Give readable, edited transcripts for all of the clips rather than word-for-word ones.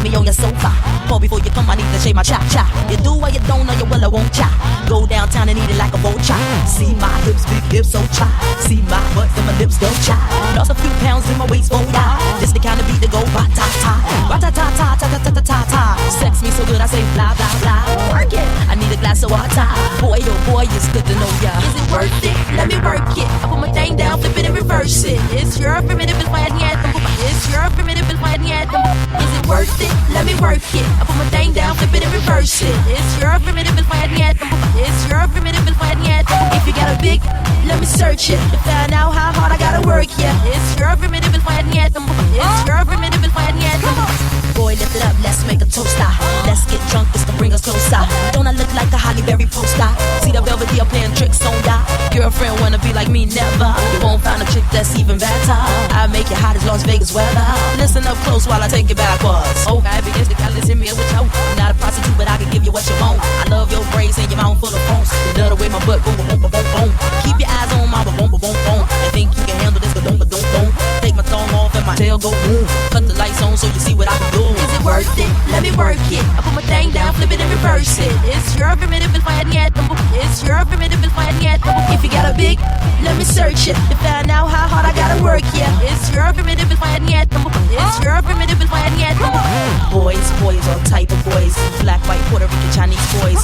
me on your sofa. Pour before you come, I need to shave my cha-cha. You do what you don't know, you will, I won't cha. Go downtown and eat it like a vulture. See my hips, big hips, so cha. See my butt and my lips go cha. Lost a few pounds in my waist, oh yeah. This the kind of beat that go ba-ta-ta. Ba-ta-ta-ta-ta-ta-ta-ta-ta. Sex me so good, I say blah, blah, blah. Work it, I need a glass of water. Boy, oh boy, it's good to know ya. Is it worth it? Let me work it. I put my thing down, flip it and reverse it. It's your primitive anthem. It's your primitive anthem. Is it worth it? Let me work it. I put my thing down, flip it and reverse it. It's your primitive anthem. It's your primitive anthem. If you got a big, let me search it to find out how hard I gotta work. Yeah, it's your primitive anthem. It's your primitive anthem. Boy, lift it up, let's make a toaster. Let's get drunk, this can bring us closer. Don't I look like a Halle Berry poster? See the Belvedere playing tricks on ya. Girlfriend wanna be like me, never. You won't find a chick that's even better. I make it hot as Las Vegas weather. Listen up close while I take it backwards. Okay, begins to call listen me with you. I'm not a prostitute, but I can give you what you want. I love your braids and your mouth full of phones. You love the way my butt boom, boom, boom, boom, boom. Keep your eyes on my boom, boom, boom, boom. I think you can handle this, but don't. Take my thumb off and my tail go boom. Cut the lights on so you see what I can do. Is it worth it? Let me work it. I put my thing down, flip it and reverse it. It's your primitive anthem. It's your primitive anthem. If you got a big, let me search it to find out how hard I gotta work. Yeah, it's your primitive anthem. It's your primitive anthem. Boys, all type of boys. Black, white, Puerto Rican, Chinese boys.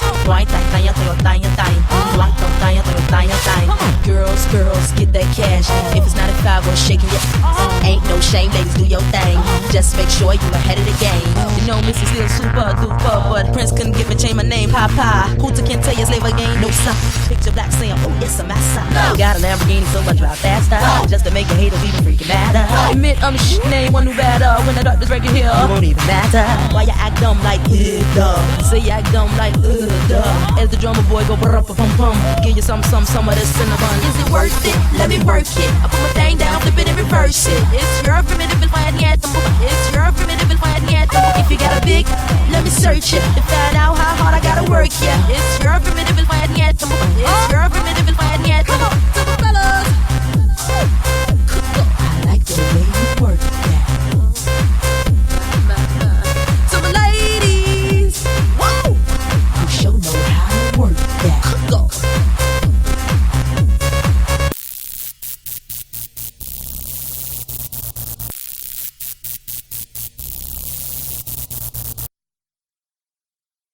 Girls, get that cash. If it's 95 or shaking your ain't no shame, ladies, do your thing. Just make sure you ahead of the game. You know Missy still super duper, but Prince couldn't give a change my name, Papa. Hooter can't tell you slave again, no son. Picture black saying, oh, it's a massa. Got a Lamborghini, so I drive faster. Just to make a haters even freaking matter. Admit I'm the shit, name one who better. When the doctors break it here, it won't even matter. Why you act dumb like, duh? Say you act dumb like, duh. As the drummer boy go pum. Give you some of this cinnamon. Is it worth it? Let me work it. I put my thing down, flip it and reverse it. It's your primitive anthem. It's your primitive anthem. If you got a big, let me search it to find out how hard I gotta work. Yeah, it's your primitive anthem. It's your